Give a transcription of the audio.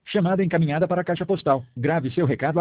Chamada encaminhada para a caixa postal. Grave seu recado